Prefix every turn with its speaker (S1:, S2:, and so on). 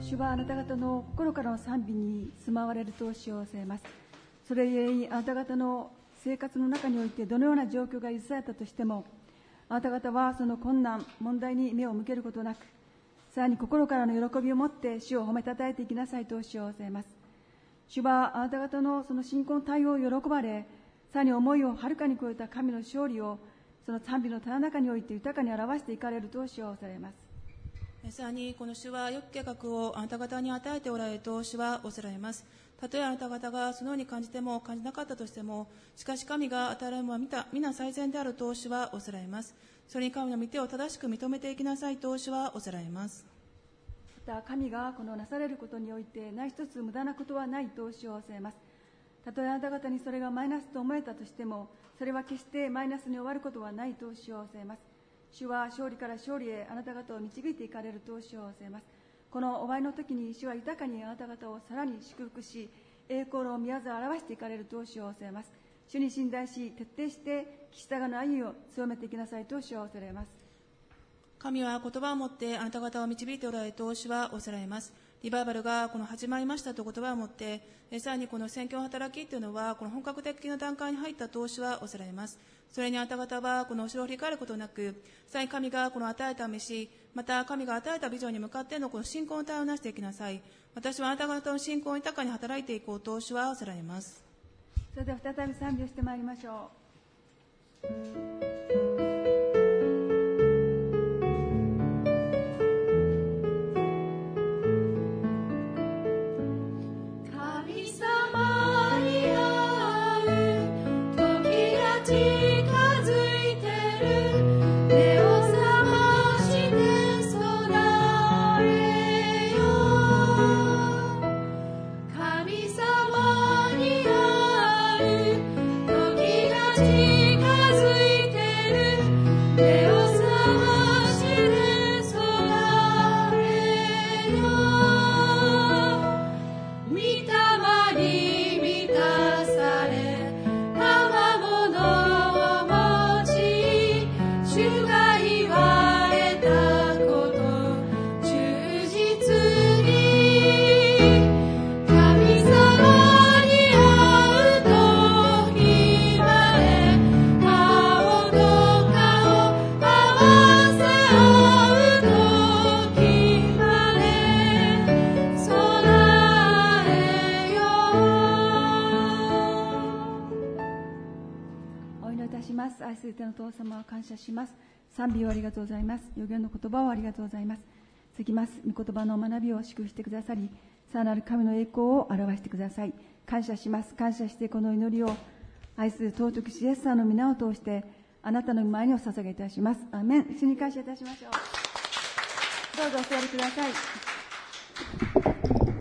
S1: 主はあなた方の心からの賛美に住まわれると主を教えます。それゆえにあなた方の生活の中においてどのような状況が許されたとしても、あなた方はその困難、問題に目を向けることなく、さらに心からの喜びを持って主を褒めたたえていきなさいと主を教えます。主はあなた方のその信仰の対応を喜ばれ、さらに思いをはるかに超えた神の勝利をその賛美のただ中において豊かに表していかれると主はされます。
S2: さらにこの主は良き計画をあなた方に与えておられると主はおっしゃられます。たとえあなた方がそのように感じても感じなかったとしても、しかし神が与えられるものは皆最善であると主はおっしゃられます。それに神の御手を正しく認めていきなさいと主はおっしゃられます。
S1: また神がこのなされることにおいて何一つ無駄なことはないと主を教えます。たとえあなた方にそれがマイナスと思えたとしても、それは決してマイナスに終わることはないと主を教えます。主は勝利から勝利へあなた方を導いていかれると主を教えます。この終わりの時に主は豊かにあなた方をさらに祝福し、栄光の宮座を表していかれると主を教えます。主に信頼し、徹底して岸田の歩みを強めていきなさいと主は教えます。
S2: 神は言葉を持ってあなた方を導いておられると主はおっしゃられます。リバイバルがこの始まりましたと言葉を持って、さらにこの宣教の働きというのはこの本格的な段階に入ったと主はおっしゃられます。それにあなた方はこの後ろを振り返ることなく、さらに神がこの与えた飯、また神が与えたビジョンに向かってのこの信仰の対応をなしていきなさい。私はあなた方の信仰を豊かに働いていこうと主はおっしゃられます。
S1: それでは再び賛美をしてまいりましょう。愛する天の父様を感謝します。賛美をありがとうございます。予言の言葉をありがとうございます。続きます御言葉の学びを祝福してくださり、さらなる神の栄光を表してください。感謝します。感謝してこの祈りを愛する尊き主イエス様の皆を通してあなたの前にお捧げいたします。アーメン。主に感謝いたしましょう。どうぞお座りください。